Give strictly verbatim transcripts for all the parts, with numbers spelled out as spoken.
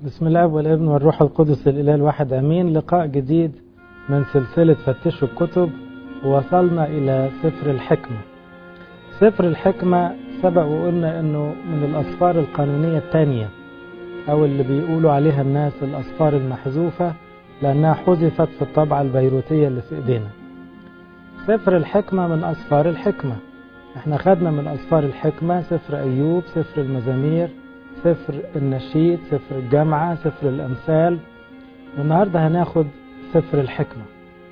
بسم الله والابن والروح القدس الإله الواحد أمين. لقاء جديد من سلسلة فتشوا الكتب، ووصلنا إلى سفر الحكمة. سفر الحكمة سبق وقلنا أنه من الأسفار القانونية الثانية، أو اللي بيقولوا عليها الناس الأسفار المحذوفة، لأنها حذفت في الطبعة البيروتية اللي في إيدينا. سفر الحكمة من أسفار الحكمة. احنا خدنا من أسفار الحكمة سفر أيوب، سفر المزامير، سفر النشيد، سفر الجامعة، سفر الأمثال، والنهاردة هناخد سفر الحكمة.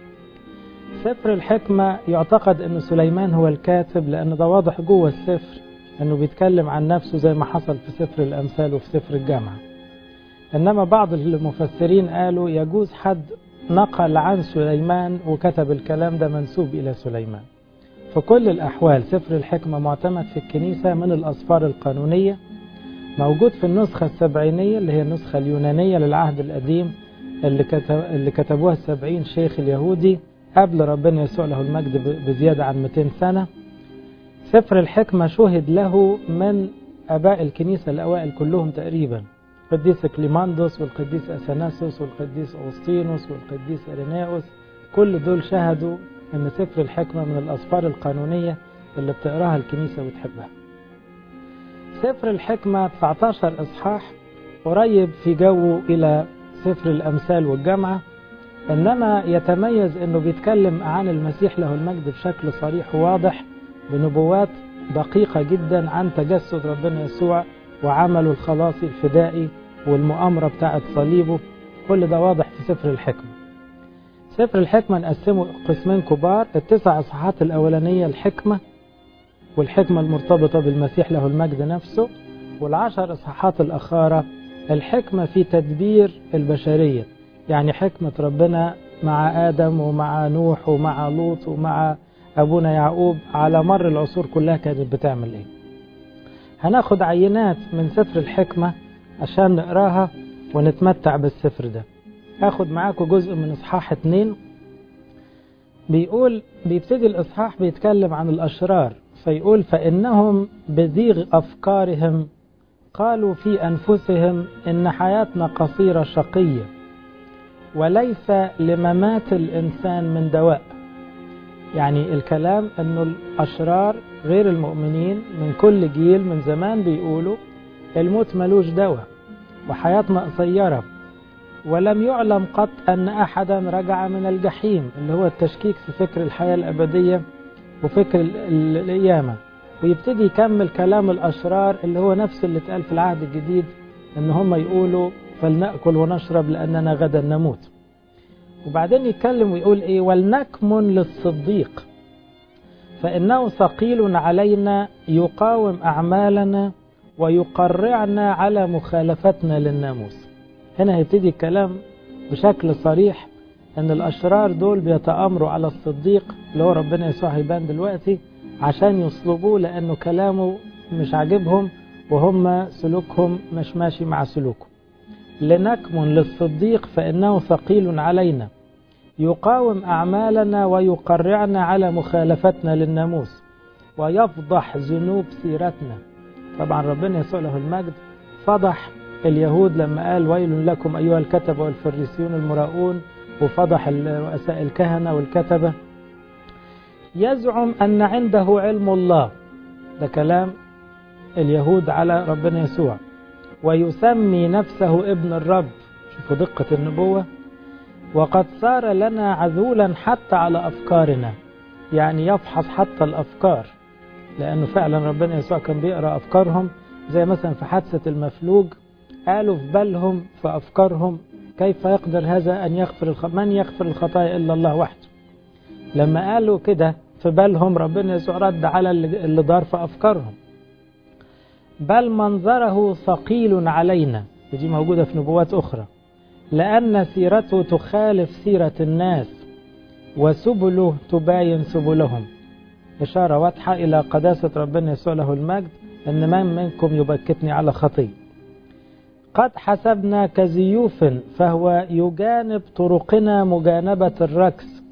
سفر الحكمة يعتقد أن سليمان هو الكاتب، لأن ده واضح جوه السفر أنه بيتكلم عن نفسه زي ما حصل في سفر الأمثال وفي سفر الجامعة. إنما بعض المفسرين قالوا يجوز حد نقل عن سليمان وكتب الكلام ده منسوب إلى سليمان. في كل الأحوال سفر الحكمة معتمد في الكنيسة من الأسفار القانونية، موجود في النسخة السبعينية اللي هي النسخة اليونانية للعهد القديم اللي, كتب اللي كتبوها السبعين شيخ اليهودي قبل ربنا يسوع له المجد بزيادة عن مئتين سنة. سفر الحكمة شهد له من أباء الكنيسة الأوائل كلهم تقريبا، القديس كليماندوس والقديس أثناسوس والقديس أغسطينوس والقديس إريناؤوس، كل دول شهدوا أن سفر الحكمة من الأسفار القانونية اللي بتقراها الكنيسة وتحبها. سفر الحكمة تسعة عشر إصحاح، قريب في جو إلى سفر الأمثال والجامعة، إنما يتميز أنه بيتكلم عن المسيح له المجد بشكل صريح وواضح، بنبوات دقيقة جدا عن تجسد ربنا يسوع وعمله الخلاصي الفدائي والمؤامرة بتاعة صليبه. كل ده واضح في سفر الحكمة. سفر الحكمة نقسمه قسمين كبار، التسع إصحاحات الأولانية الحكمة والحكمة المرتبطة بالمسيح له المجد نفسه، والعشر إصحاحات الأخرى الحكمة في تدبير البشرية، يعني حكمة ربنا مع آدم ومع نوح ومع لوط ومع أبونا يعقوب على مر العصور كلها كانت بتعمل إيه. هناخد عينات من سفر الحكمة عشان نقراها ونتمتع بالسفر ده. هاخد معاكم جزء من إصحاح اتنين. بيقول بيبتدي الإصحاح بيتكلم عن الأشرار، فيقول فإنهم بزيغ أفكارهم قالوا في أنفسهم إن حياتنا قصيرة شقية وليس لممات الإنسان من دواء. يعني الكلام أنه الأشرار غير المؤمنين من كل جيل من زمان بيقولوا الموت ملوش دواء وحياتنا قصيرة، ولم يعلم قط أن أحدا رجع من الجحيم، اللي هو التشكيك في فكر الحياة الأبدية وفكر القيامة. ويبتدي يكمل كلام الأشرار اللي هو نفس اللي اتقال في العهد الجديد، ان هم يقولوا فلنأكل ونشرب لأننا غدا نموت. وبعدين يتكلم ويقول ايه، ولنكمن للصديق فإنه ثقيل علينا يقاوم أعمالنا ويقرعنا على مخالفتنا للناموس. هنا هيبتدي الكلام بشكل صريح ان الأشرار دول بيتآمروا على الصديق اللي هو ربنا يسوع هيبان دلوقتي عشان يصلبوه، لأنه كلامه مش عاجبهم وهم سلوكهم مش ماشي مع سلوكه. لنكمن للصديق فإنه ثقيل علينا يقاوم أعمالنا ويقرعنا على مخالفتنا للناموس ويفضح ذنوب سيرتنا. طبعا ربنا يسوع له المجد فضح اليهود لما قال ويل لكم أيها الكتبة والفريسيون المراؤون، وفضح رؤساء الكهنة والكتبة. يزعم أن عنده علم الله، ده كلام اليهود على ربنا يسوع، ويسمي نفسه ابن الرب. شوفوا دقة النبوة. وقد صار لنا عذولا حتى على أفكارنا، يعني يفحص حتى الأفكار، لأنه فعلا ربنا يسوع كان بيقرأ أفكارهم. زي مثلا في حادثة المفلوج قالوا في بالهم في أفكارهم كيف يقدر هذا أن يغفر الخ... من يغفر الخطايا إلا الله وحده. لما قالوا كده في بالهم ربنا يسوع رد على اللي دار في أفكارهم. بل منظره ثقيل علينا، ودي موجودة في نبوات أخرى، لأن سيرته تخالف سيرة الناس وسبله تباين سبلهم. إشارة واضحة إلى قداسة ربنا يسوع له المجد، أن من منكم يبكتني على خطية. قد حسبنا كزيوف فهو يجانب طرقنا مجانبة الركس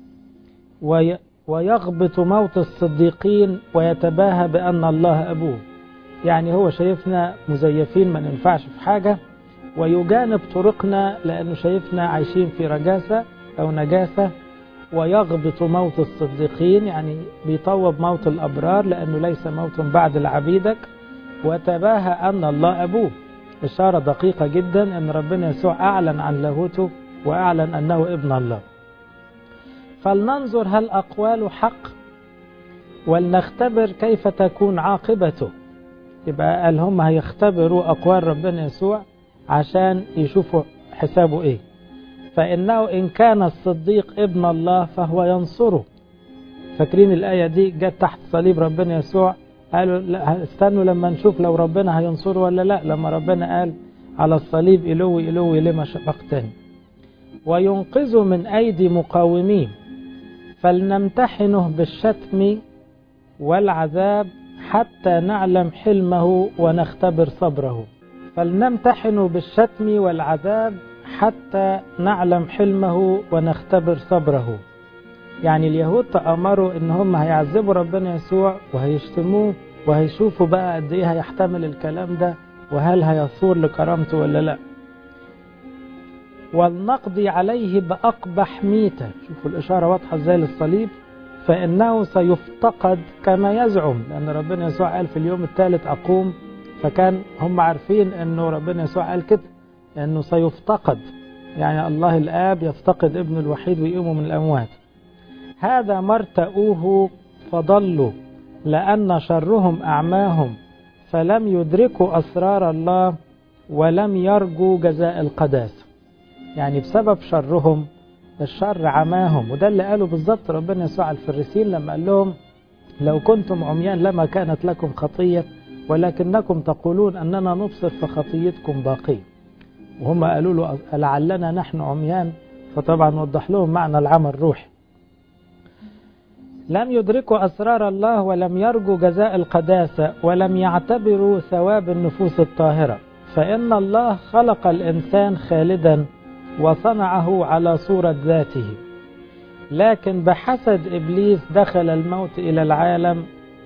ويغبط موت الصديقين ويتباهى بأن الله أبوه. يعني هو شايفنا مزيفين ما ننفعش في حاجة، ويجانب طرقنا لأنه شايفنا عايشين في رجاسة أو نجاسة، ويغبط موت الصديقين، يعني بيطوب موت الأبرار لأنه ليس موت بعد لعبيدك، وتباهى أن الله أبوه. إشارة دقيقة جدا أن ربنا يسوع أعلن عن لاهوته وأعلن أنه ابن الله. فلننظر هل أقواله حق، ولنختبر كيف تكون عاقبته. يبقى قال هم هيختبروا أقوال ربنا يسوع عشان يشوفوا حسابه إيه. فإنه إن كان الصديق ابن الله فهو ينصره. فاكرين الآية دي جت تحت صليب ربنا يسوع، قالوا لا استنوا لما نشوف لو ربنا هينصره ولا لا، لما ربنا قال على الصليب إلوي إلوي لما شفقتني. وينقذ من أيدي مقاومين، فلنمتحنه بالشتم والعذاب حتى نعلم حلمه ونختبر صبره. فلنمتحنه بالشتم والعذاب حتى نعلم حلمه ونختبر صبره. يعني اليهود تأمروا ان هم هيعذبوا ربنا يسوع وهيشتموه، وهيشوفوا بقى قد ايه هيحتمل الكلام ده، وهل هيثور لكرامته ولا لا. ولنقضي عليه بأقبح ميتة. شوفوا الإشارة واضحة ازاي للصليب. فإنه سيفتقد كما يزعم، لأن ربنا يسوع قال في اليوم الثالث أقوم، فكان هم عارفين أنه ربنا يسوع قال كده أنه سيفتقد، يعني الله الآب يفتقد ابن الوحيد ويقوم من الأموات. هذا ما ارتأوه فضلوا، لأن شرهم أعماهم، فلم يدركوا أسرار الله ولم يرجوا جزاء القداسة. يعني بسبب شرهم الشر عماهم. وده اللي قاله بالضبط ربنا يسوع الفريسيين لما قال لهم لو كنتم عميان لما كانت لكم خطية، ولكنكم تقولون أننا نبصر فخطيتكم باقية. وهم قالوا له لعلنا نحن عميان، فطبعا وضح لهم معنى العمى الروحي. لم يدركوا أسرار الله ولم يرجوا جزاء القداسة ولم يعتبروا ثواب النفوس الطاهرة. فإن الله خلق الإنسان خالدا وصنعه على صورة ذاته، لكن بحسد إبليس دخل الموت إلى العالم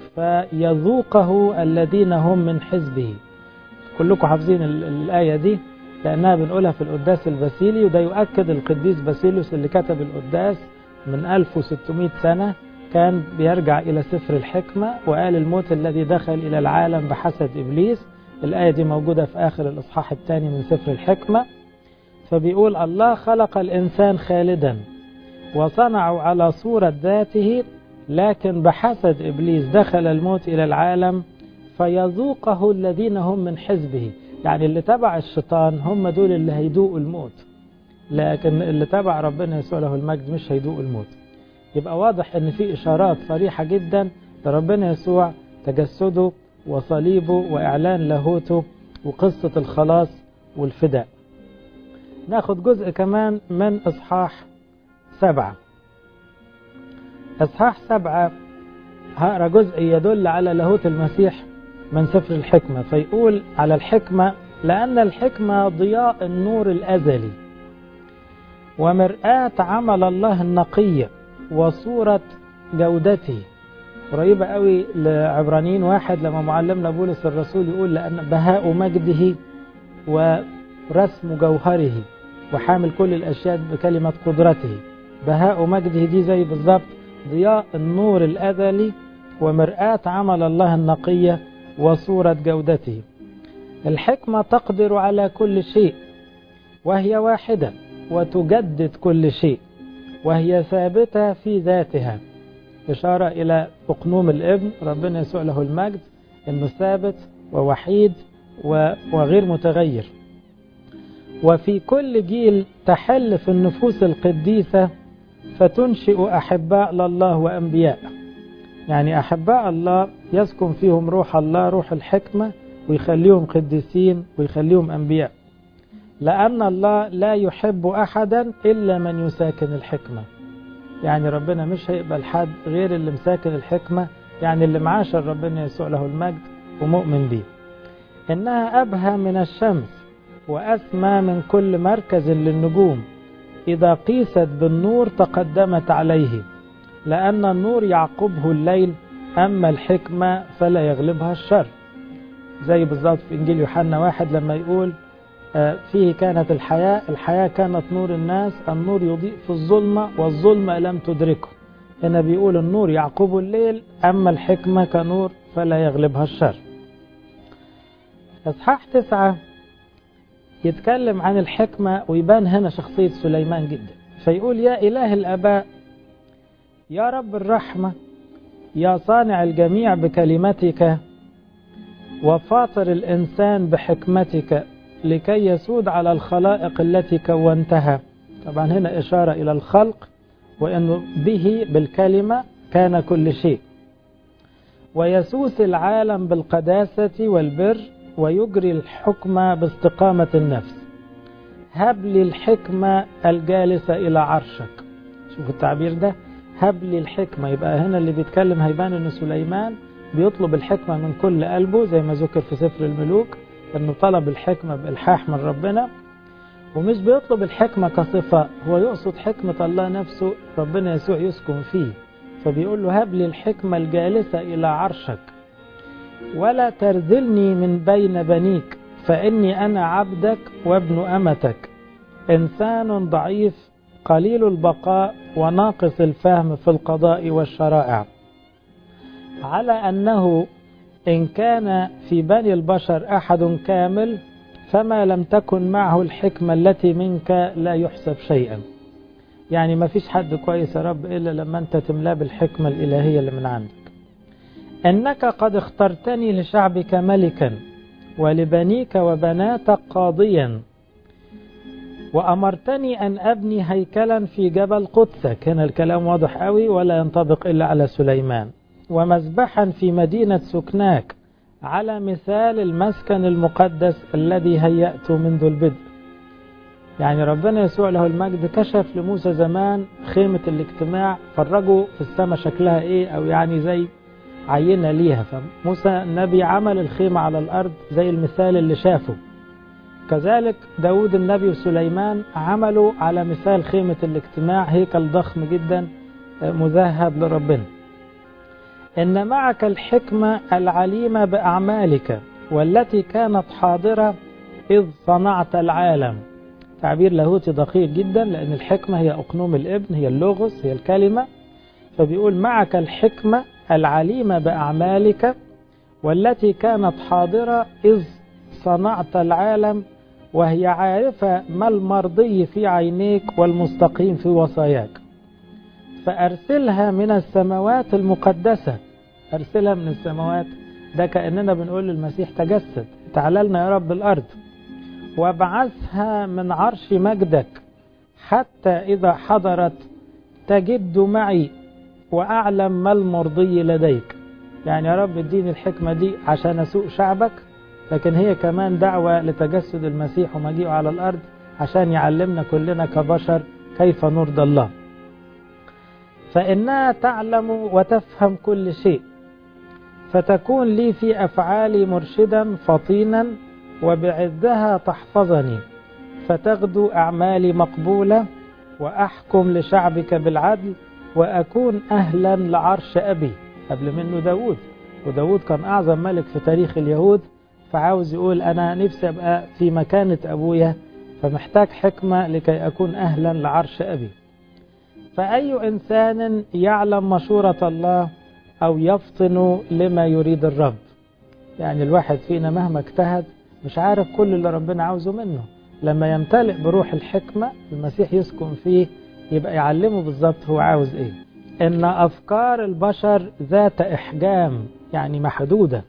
فيذوقه الذين هم من حزبه. كلكم حافظين الآية دي لأنها بنقولها في القداس الباسيلي، وده يؤكد القديس باسيليوس اللي كتب القداس من ألف وستمائة سنة كان بيرجع إلى سفر الحكمة وقال الموت الذي دخل إلى العالم بحسد إبليس. الآية دي موجودة في آخر الإصحاح الثاني من سفر الحكمة. فبيقول الله خلق الإنسان خالدا وصنعه على صورة ذاته، لكن بحسد إبليس دخل الموت إلى العالم فيذوقه الذين هم من حزبه. يعني اللي تبع الشيطان هم دول اللي هيدوقوا الموت، لكن اللي تبع ربنا يسوع له المجد مش هيدوقوا الموت. يبقى واضح ان في إشارات صريحة جدا لربنا يسوع، تجسده وصليبه وإعلان لاهوته وقصة الخلاص والفداء. ناخد جزء كمان من إصحاح سبعة. إصحاح سبعة هقرأ جزء يدل على لاهوت المسيح من سفر الحكمة. فيقول على الحكمة: لأن الحكمة ضياء النور الأزلي ومرآة عمل الله النقية وصورة جودته. قريبة قوي لعبرانيين واحد لما معلمنا بولس الرسول يقول: لأن بهاء مجده ورسم جوهره وحامل كل الأشياء بكلمة قدرته. بهاء مجده دي زي بالضبط ضياء النور الأزلي ومرآة عمل الله النقية وصورة جودته. الحكمة تقدر على كل شيء وهي واحدة وتجدد كل شيء وهي ثابتة في ذاتها. إشارة إلى أقنوم الابن ربنا يسوع له المجد إنه ثابت ووحيد وغير متغير. وفي كل جيل تحل في النفوس القديسة فتنشئ أحباء لله وأنبياء. يعني أحباء الله يسكن فيهم روح الله، روح الحكمة، ويخليهم قديسين ويخليهم أنبياء. لأن الله لا يحب أحدا إلا من يساكن الحكمة. يعني ربنا مش هيقبل حد غير اللي مساكن الحكمة، يعني اللي معاشر ربنا يسوع له المجد ومؤمن به. إنها أبهى من الشمس وأسمى من كل مركز للنجوم، إذا قيست بالنور تقدمت عليه، لأن النور يعقبه الليل، أما الحكمة فلا يغلبها الشر. زي بالضبط في إنجيل يوحنا واحد لما يقول فيه كانت الحياة، الحياة كانت نور الناس، النور يضيء في الظلمة والظلمة لم تدركه. هنا بيقول النور يعقب الليل، أما الحكمة كنور فلا يغلبها الشر. إصحاح تسعة يتكلم عن الحكمة ويبان هنا شخصية سليمان جدا، فيقول يا إله الآباء، يا رب الرحمة، يا صانع الجميع بكلمتك وفاطر الإنسان بحكمتك لكي يسود على الخلائق التي كونتها. طبعا هنا إشارة إلى الخلق، وأنه به بالكلمة كان كل شيء، ويسوس العالم بالقداسة والبر ويجري الحكمة باستقامة النفس. هب لي الحكمة الجالسة إلى عرشك. شوف التعبير ده، هب لي الحكمة. يبقى هنا اللي بيتكلم هيبان أن سليمان بيطلب الحكمة من كل قلبه، زي ما ذكر في سفر الملوك أنه طلب الحكمة بإلحاح من ربنا، ومش بيطلب الحكمة كصفة، هو يقصد حكمة الله نفسه، ربنا يسوع يسكن فيه، فبيقول له هب لي الحكمة الجالسة إلى عرشك ولا ترذلني من بين بنيك، فإني أنا عبدك وابن أمتك، إنسان ضعيف قليل البقاء وناقص الفهم في القضاء والشرائع، على أنه إن كان في بني البشر أحد كامل فما لم تكن معه الحكمة التي منك لا يحسب شيئا. يعني ما فيش حد كويس يا رب إلا لما أنت تملاه بالحكمة الإلهية اللي من عندك. إنك قد اخترتني لشعبك ملكا ولبنيك وبناتك قاضيا، وأمرتني أن أبني هيكلا في جبل قدسك. هنا الكلام واضح قوي ولا ينطبق إلا على سليمان. ومذبحا في مدينة سكناك على مثال المسكن المقدس الذي هيأته منذ البدء. يعني ربنا يسوع له المجد كشف لموسى زمان خيمة الاجتماع، فرجوا في السماء شكلها ايه، او يعني زي عينة ليها، فموسى النبي عمل الخيمة على الارض زي المثال اللي شافه. كذلك داود النبي وسليمان عملوا على مثال خيمة الاجتماع هيكل ضخم جدا مذهب لربنا. إن معك الحكمة العليمة بأعمالك والتي كانت حاضرة إذ صنعت العالم. تعبير لاهوتي دقيق جدا، لأن الحكمة هي أقنوم الابن، هي اللوغوس، هي الكلمة. فبيقول معك الحكمة العليمة بأعمالك والتي كانت حاضرة إذ صنعت العالم، وهي عارفة ما المرضي في عينيك والمستقيم في وصاياك، فأرسلها من السماوات المقدسة. أرسلها من السماوات، ده كأننا بنقول للمسيح تجسد، تعال لنا يا رب الأرض، وابعثها من عرش مجدك حتى إذا حضرت تجد معي وأعلم ما المرضي لديك. يعني يا رب اديني الحكمة دي عشان أسوق شعبك، لكن هي كمان دعوة لتجسد المسيح ومجيئه على الأرض عشان يعلمنا كلنا كبشر كيف نرضى الله. فإنها تعلم وتفهم كل شيء، فتكون لي في أفعالي مرشدا فطينا، وبعزها تحفظني، فتغدو أعمالي مقبولة، وأحكم لشعبك بالعدل، وأكون أهلا لعرش أبي. قبل منه داود، وداود كان أعظم ملك في تاريخ اليهود، فعاوز يقول أنا نفسي أبقى في مكانة أبويا، فمحتاج حكمة لكي أكون أهلا لعرش أبي. فأي إنسان يعلم مشورة الله أو يفطن لما يريد الرب. يعني الواحد فينا مهما اجتهد مش عارف كل اللي ربنا عاوزه منه، لما يمتلئ بروح الحكمة المسيح يسكن فيه يبقى يعلمه بالظبط هو عاوز ايه. إن أفكار البشر ذات إحجام، يعني محدودة،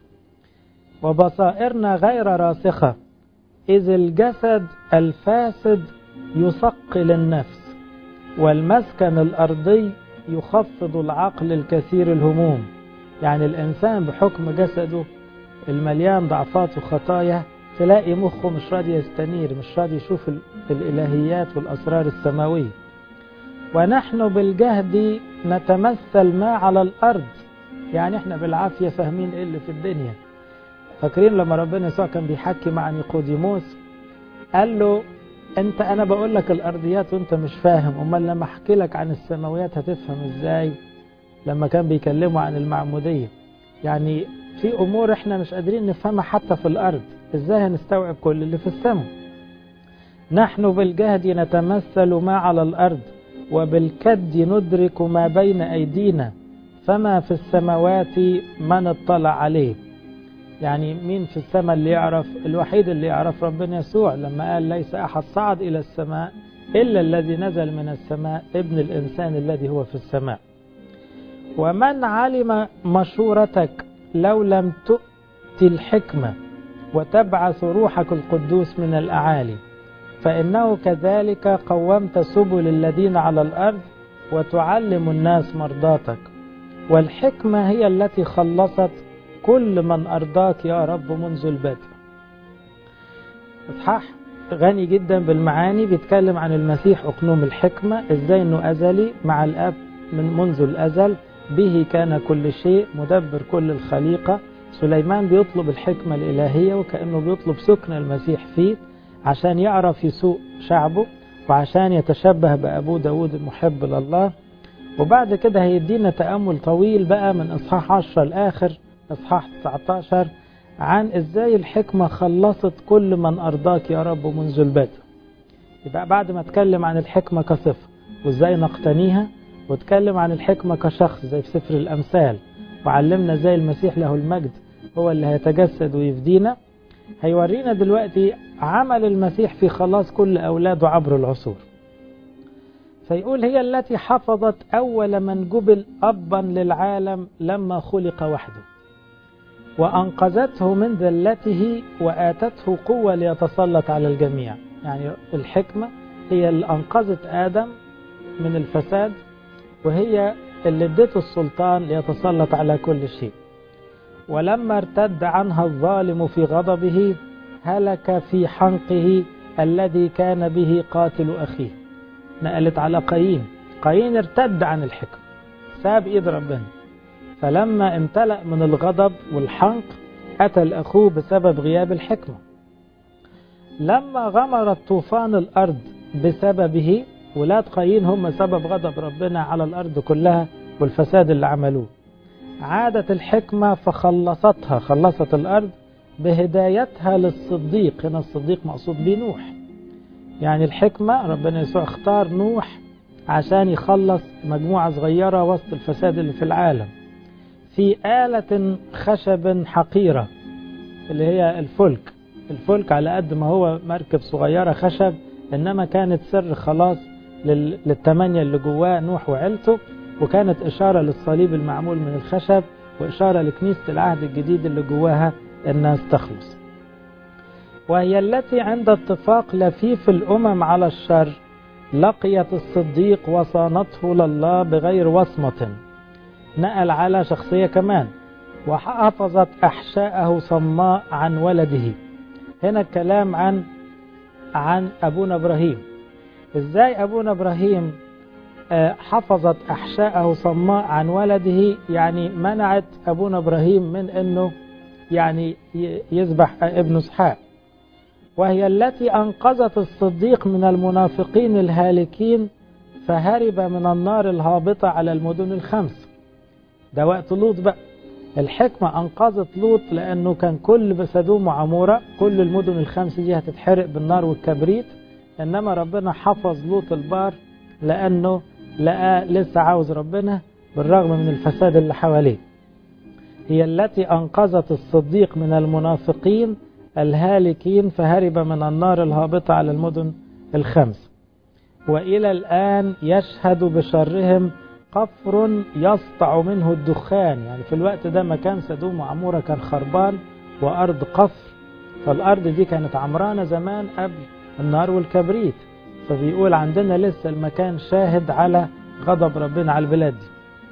وبصائرنا غير راسخة، إذ الجسد الفاسد يثقل النفس، والمسكن الأرضي يخفض العقل الكثير الهموم. يعني الإنسان بحكم جسده المليان ضعفات وخطايا تلاقي مخه مش راضي يستنير، مش راضي يشوف الإلهيات والأسرار السماوية. ونحن بالجهد نتمثل ما على الأرض، يعني احنا بالعافية فاهمين ايه اللي في الدنيا. فاكرين لما ربنا يسوع كان بيحكي مع نيقوديموس قال له انت انا بقول لك الارضيات وانت مش فاهم، امال لما احكي لك عن السماويات هتفهم ازاي؟ لما كان بيكلموا عن المعمودية، يعني في امور احنا مش قادرين نفهمها حتى في الارض، ازاي هنستوعب كل اللي في السماء؟ نحن بالجهد نتمثل ما على الأرض، وبالكد ندرك ما بين أيدينا، فما في السماوات من اطلع عليه. يعني مين في السماء اللي يعرف؟ الوحيد اللي يعرف ربنا يسوع، لما قال ليس أحد صعد إلى السماء إلا الذي نزل من السماء، ابن الإنسان الذي هو في السماء. ومن علم مشورتك لو لم تؤتي الحكمة وتبعث روحك القدوس من الأعالي، فإنه كذلك قومت سبل الذين على الأرض وتعلم الناس مرضاتك. والحكمة هي التي خلصت كل من أرضاك يا رب منذ البدء. إصحاح غني جدا بالمعاني، بيتكلم عن المسيح أقنوم الحكمة، إزاي أنه أزلي مع الأب من منذ الأزل، به كان كل شيء، مدبر كل الخليقة. سليمان بيطلب الحكمة الإلهية وكأنه بيطلب سكن المسيح فيه عشان يعرف يسوق شعبه وعشان يتشبه بأبوه داود المحب لله. وبعد كده هيدينا تأمل طويل بقى من إصحاح عشرة الآخر إصحاح تسعة عشر عن إزاي الحكمة خلصت كل من أرضاك يا رب منذ البدء. يبقى بعد ما اتكلم عن الحكمة كصفة وإزاي نقتنيها، واتكلم عن الحكمة كشخص زي في سفر الأمثال، وعلمنا إزاي المسيح له المجد هو اللي هيتجسد ويفدينا، هيورينا دلوقتي عمل المسيح في خلاص كل أولاده عبر العصور. فيقول هي التي حفظت أول من جبل أبا للعالم لما خلق وحده، وأنقذته من ذلته وآتته قوة ليتسلط على الجميع. يعني الحكمة هي اللي أنقذت آدم من الفساد، وهي اللي ادته السلطان ليتسلط على كل شيء. ولما ارتد عنها الظالم في غضبه هلك في حنقه الذي كان به قاتل أخيه. نقلت على قايين، قايين ارتد عن الحكمة، ساب إيد ربنا، فلما امتلأ من الغضب والحنق قتل أخوه بسبب غياب الحكمة. لما غمرت طوفان الأرض بسببه، ولاد قايين هم سبب غضب ربنا على الأرض كلها والفساد اللي عملوه، عادت الحكمة فخلصتها، خلصت الأرض بهدايتها للصديق. هنا الصديق مقصود به نوح. يعني الحكمة ربنا يسوع اختار نوح عشان يخلص مجموعة صغيرة وسط الفساد اللي في العالم، في آلة خشب حقيرة اللي هي الفلك. الفلك على قد ما هو مركب صغيرة خشب، إنما كانت سر خلاص للتمانية اللي جواه نوح وعيلته، وكانت إشارة للصليب المعمول من الخشب، وإشارة لكنيسة العهد الجديد اللي جواها الناس تخلص. وهي التي عند اتفاق لفيف الأمم على الشر لقيت الصديق وصانته لله بغير وصمة. نقل على شخصية كمان، وحافظت أحشاءه صماء عن ولده. هنا الكلام عن عن أبونا إبراهيم. إزاي أبونا إبراهيم حفظت أحشاءه صماء عن ولده؟ يعني منعت أبونا إبراهيم من أنه يعني يذبح ابن إسحاق. وهي التي أنقذت الصديق من المنافقين الهالكين فهرب من النار الهابطة على المدن الخمس. ده وقت لوط بقى. الحكمة أنقذت لوط لأنه كان كل بسدوم وعمورة كل المدن الخمس دي هتتحرق بالنار والكبريت، إنما ربنا حفظ لوط البار لأنه لقى لسه عاوز ربنا بالرغم من الفساد اللي حواليه. هي التي أنقذت الصديق من المنافقين الهالكين فهرب من النار الهابطة على المدن الخمس. وإلى الآن يشهد بشرهم قفر يسطع منه الدخان. يعني في الوقت ده مكان سدوم وعمورة كان خربان وأرض قفر، فالأرض دي كانت عمرانة زمان قبل النار والكبريت، فبيقول عندنا لسه المكان شاهد على غضب ربنا على البلاد دي.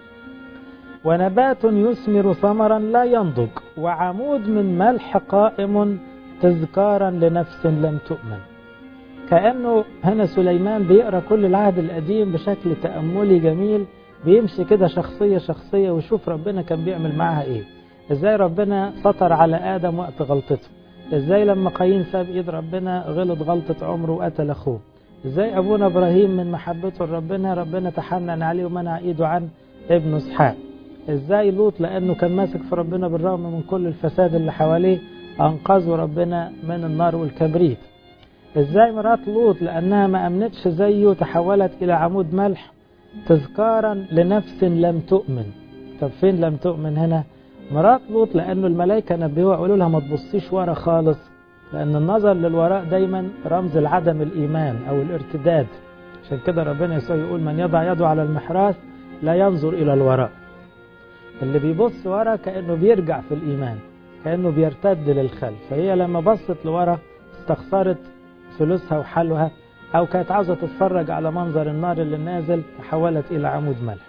ونبات يثمر ثمرا لا ينضج، وعمود من ملح قائم تذكارا لنفس لم تؤمن. كأنه هنا سليمان بيقرأ كل العهد القديم بشكل تأملي جميل، بيمشي كده شخصية شخصية ويشوف ربنا كان بيعمل معها ايه. ازاي ربنا سطر على آدم وقت غلطته، ازاي لما قايين ساب ايد ربنا غلط غلطة عمره وقتل اخوه، ازاي ابونا ابراهيم من محبته لربنا ربنا تحنن عليه ومنع ايده عن ابنه اسحاق، ازاي لوط لانه كان ماسك في ربنا بالرغم من كل الفساد اللي حواليه انقذه ربنا من النار والكبريت، ازاي مرات لوط لأنها ما أمنتش زيه تحولت إلى عمود ملح تذكارا لنفس لم تؤمن. طب فين لم تؤمن هنا؟ مرات لوط لأنه الملائكة نبهوا قالوا لها ما تبصيش ورا خالص، لأن النظر للوراء دايما رمز العدم الإيمان أو الارتداد. عشان كده ربنا يسوع يقول من يضع يده على المحراث لا ينظر إلى الوراء. اللي بيبص ورا كأنه بيرجع في الإيمان، كأنه بيرتد للخلف. فهي لما بصت لورا استخسرت فلوسها وحلوها، أو كانت عاوزة تتفرج على منظر النار اللي نازل تحولت إلى عمود ملح.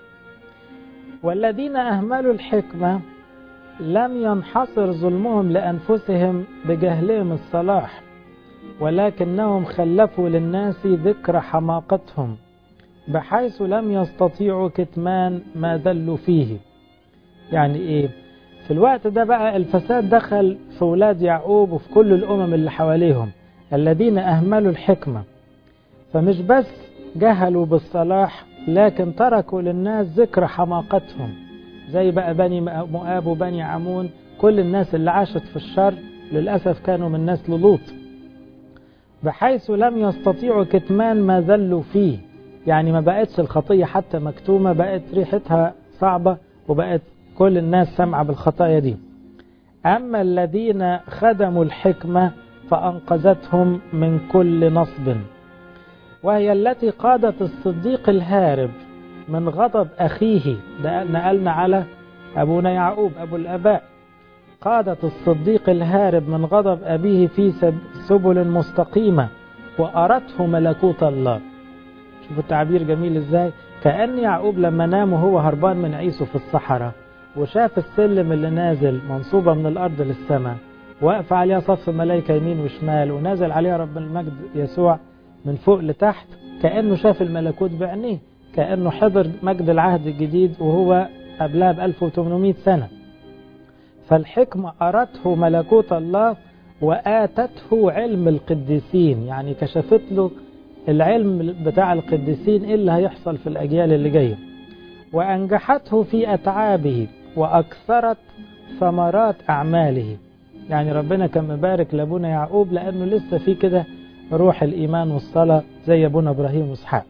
والذين أهملوا الحكمة لم ينحصر ظلمهم لأنفسهم بجهلهم الصلاح، ولكنهم خلفوا للناس ذكر حماقتهم بحيث لم يستطيعوا كتمان ما دلوا فيه. يعني إيه؟ في الوقت ده بقى الفساد دخل في ولاد يعقوب وفي كل الأمم اللي حواليهم الذين أهملوا الحكمة، فمش بس جهلوا بالصلاح لكن تركوا للناس ذكر حماقتهم، زي بقى بني مؤاب وبني عمون. كل الناس اللي عاشت في الشر للأسف كانوا من ناس لوط، بحيث لم يستطيعوا كتمان ما ذلوا فيه. يعني ما بقتش الخطية حتى مكتومة، بقت ريحتها صعبة وبقت كل الناس سمع بالخطايا دي. أما الذين خدموا الحكمة فأنقذتهم من كل نصب، وهي التي قادت الصديق الهارب من غضب أخيه. ده نقلنا على أبونا يعقوب أبو الآباء. قادت الصديق الهارب من غضب أبيه في سبل مستقيمة وأرته ملكوت الله. شوفوا التعبير جميل إزاي. كأن يعقوب لما نام وهو هربان من عيسو في الصحراء وشاف السلم اللي نازل منصوبة من الأرض للسماء، وقف عليها صف ملائكة يمين وشمال، ونازل عليها رب المجد يسوع من فوق لتحت، كأنه شاف الملكوت بعينيه، كأنه حضر مجد العهد الجديد وهو قبلها ب ألف وثمانمائة سنة. فالحكمة أرته ملكوت الله وآتته علم القديسين، يعني كشفت له العلم بتاع القديسين إيه اللي هيحصل في الأجيال اللي جاية. وأنجحته في أتعابه وأكثرت ثمرات أعماله. يعني ربنا كان مبارك لابونا يعقوب لأنه لسه في كده روح الإيمان والصلاة زي أبونا إبراهيم وإسحاق.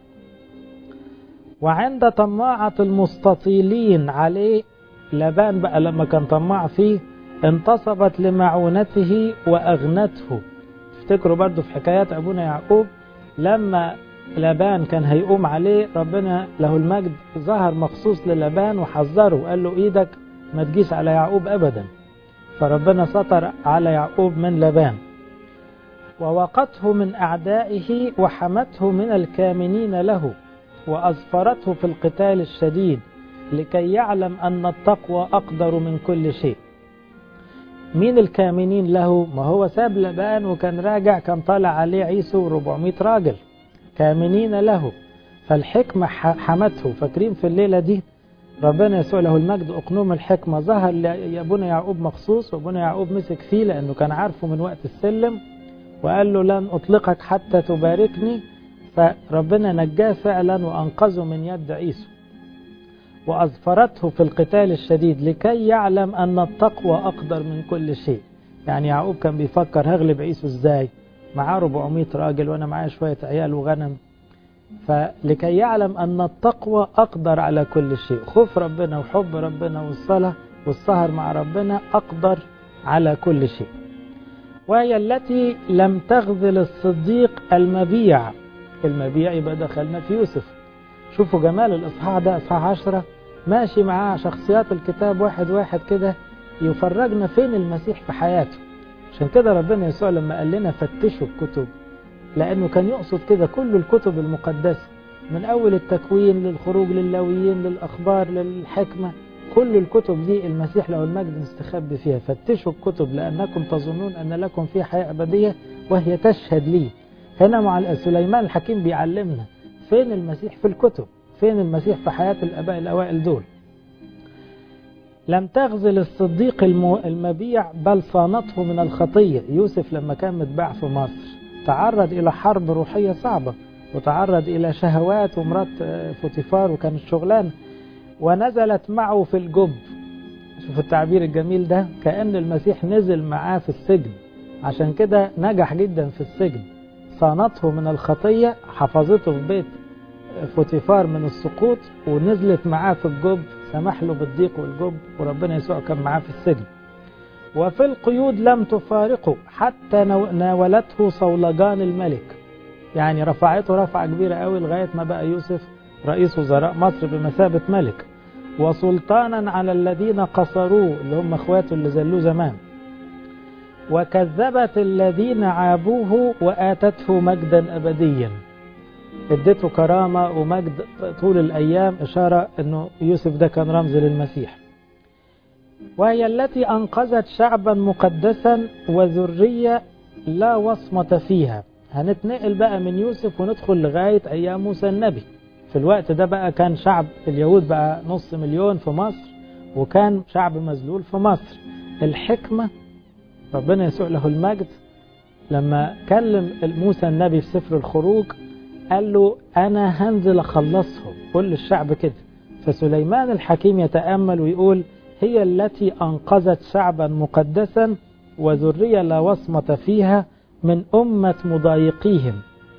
وعند طماعة المستطيلين عليه، لابان بقى لما كان طماع فيه انتصبت لمعونته وأغنته. افتكروا برضو في حكايات أبونا يعقوب لما لابان كان هيقوم عليه، ربنا له المجد ظهر مخصوص للابان وحذره وقال له ايدك ما تجيش على يعقوب أبدا. فربنا سطر على يعقوب من لابان. ووقته من أعدائه وحمته من الكامنين له وأظفرته في القتال الشديد لكي يعلم أن التقوى أقدر من كل شيء. مين الكامنين له؟ ما هو ساب لابان وكان راجع، كان طالع عليه عيسو وربعمائة راجل كامنين له. فالحكمة حمته. فاكرين في الليلة دي ربنا يسوع له المجد أقنوم الحكمة ظهر لأبونا يعقوب مخصوص، وأبونا يعقوب مسك فيه لأنه كان عارفه من وقت السلم، وقال له لن أطلقك حتى تباركني. فربنا نجاه فعلا وأنقذه من يد عيسو. وأظفرته في القتال الشديد لكي يعلم أن التقوى أقدر من كل شيء. يعني يعقوب كان بيفكر هغلب عيسو إزاي، معاه أربعمائة راجل وأنا معاه شوية عيال وغنم. فلكي يعلم أن التقوى أقدر على كل شيء. خوف ربنا وحب ربنا والصلاة والسهر مع ربنا أقدر على كل شيء. وهي التي لم تخذل الصديق المبيع. المبيع يبقى دخلنا في يوسف. شوفوا جمال الإصحاح ده، إصحاح عشرة ماشي معاه شخصيات الكتاب واحد واحد كده يفرجنا فين المسيح في حياته. عشان كده ربنا يسوع لما قال لنا فتشوا الكتب، لأنه كان يقصد كده كل الكتب المقدسة من أول التكوين للخروج لللاويين للأخبار للحكمة، كل الكتب دي المسيح له المجد مستخبي فيها. فتشوا الكتب لأنكم تظنون أن لكم فيها حياة أبدية وهي تشهد لي. هنا مع سليمان الحكيم بيعلمنا فين المسيح في الكتب، فين المسيح في حياة الآباء الأوائل دول. لم تخذل الصديق المبيع بل صانته من الخطية. يوسف لما كان متباع في مصر تعرض إلى حرب روحية صعبة، وتعرض إلى شهوات ومرات فوتيفار وكان الشغلان، ونزلت معه في الجب. شوفوا التعبير الجميل ده، كأن المسيح نزل معاه في السجن، عشان كده نجح جدا في السجن. صانته من الخطية، حفظته في بيت فوتيفار من السقوط، ونزلت معاه في الجب، سمح له بالضيق والجب، وربنا يسوع كان معاه في السجن. وفي القيود لم تفارقه حتى ناولته صولجان الملك، يعني رفعته رفعة كبيرة قوي لغاية ما بقى يوسف رئيس وزراء مصر بمثابة ملك، وسلطانا على الذين قصروه اللي هم اخواته اللي زلوه زمان. وكذبت الذين عابوه وآتته مجدا أبديا، ادته كرامة ومجد طول الأيام، إشارة أنه يوسف ده كان رمز للمسيح. وهي التي أنقذت شعبا مقدسا وذرية لا وصمة فيها. هنتنقل بقى من يوسف وندخل لغاية أيام موسى النبي. في الوقت ده بقى كان شعب اليهود بقى نص مليون في مصر، وكان شعب مذلول في مصر. الحكمة ربنا يسوع له المجد لما كلم موسى النبي في سفر الخروج قال له أنا هنزل أخلصهم، كل الشعب كده. فسليمان الحكيم يتأمل ويقول هي التي أنقذت شعبا مقدسا وذرية لا وصمة فيها من أمة مضايقيهم،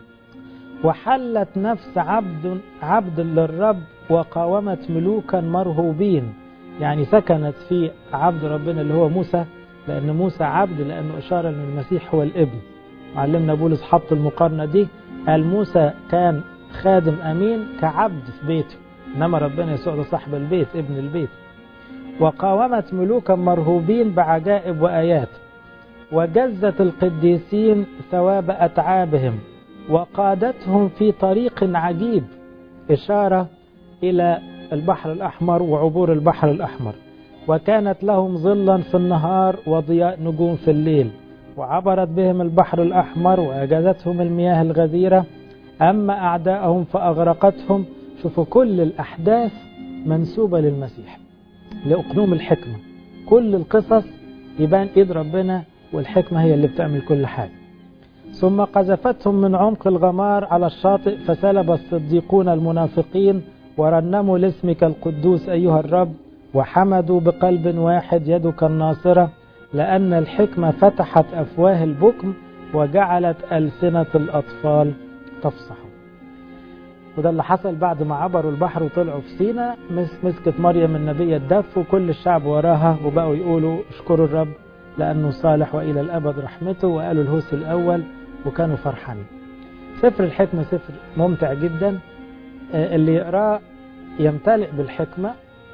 وحلت نفس عبد عبد للرب وقاومت ملوكا مرهوبين. يعني سكنت في عبد ربنا اللي هو موسى، لأن موسى عبد، لأنه إشارة أن المسيح هو الابن. معلمنا بولس حط المقارنة دي، قال موسى كان خادم أمين كعبد في بيته، إنما ربنا يسوع صاحب البيت، ابن البيت. وقاومت ملوكا مرهوبين بعجائب وآيات، وجزت القديسين ثواب أتعابهم، وقادتهم في طريق عجيب، إشارة إلى البحر الأحمر وعبور البحر الأحمر. وكانت لهم ظلا في النهار وضياء نجوم في الليل، وعبرت بهم البحر الأحمر وأجازتهم المياه الغزيرة. أما أعداءهم فأغرقتهم. شوفوا كل الأحداث منسوبة للمسيح، لأقنوم الحكمة. كل القصص يبان إيد ربنا، والحكمة هي اللي بتعمل كل حاجة. ثم قذفتهم من عمق الغمار على الشاطئ، فسلب الصديقون المنافقين ورنموا لاسمك القدوس أيها الرب، وحمدوا بقلب واحد يدك الناصرة، لأن الحكمة فتحت أفواه البكم وجعلت ألسنة الأطفال تفصح. وده اللي حصل بعد ما عبروا البحر وطلعوا في سينا. مسكت مريم النبية الدف وكل الشعب وراها، وبقوا يقولوا اشكروا الرب لأنه صالح وإلى الأبد رحمته، وقالوا الهوس الأول وكانوا فرحانين. سفر الحكمة سفر ممتع جدا، اللي يقراه يمتلئ بالحكمة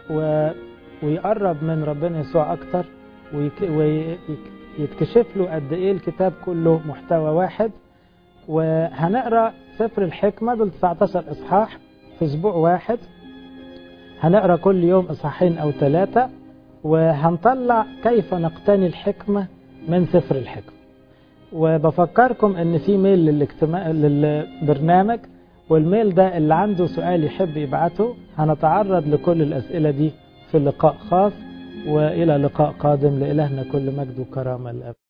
ويقرب من ربنا يسوع أكتر، ويتكشف له قد إيه الكتاب كله محتوى واحد. وهنقرأ سفر الحكمة دول تسعة عشر إصحاح في أسبوع واحد، هنقرأ كل يوم إصحاحين أو ثلاثة، وهنطلع كيف نقتني الحكمة من سفر الحكمة. وبفكركم ان في ميل للاجتماع للبرنامج، والميل ده اللي عنده سؤال يحب يبعته، هنتعرض لكل الأسئلة دي في لقاء خاص. وإلى لقاء قادم، لإلهنا كل مجد وكرامة الأب.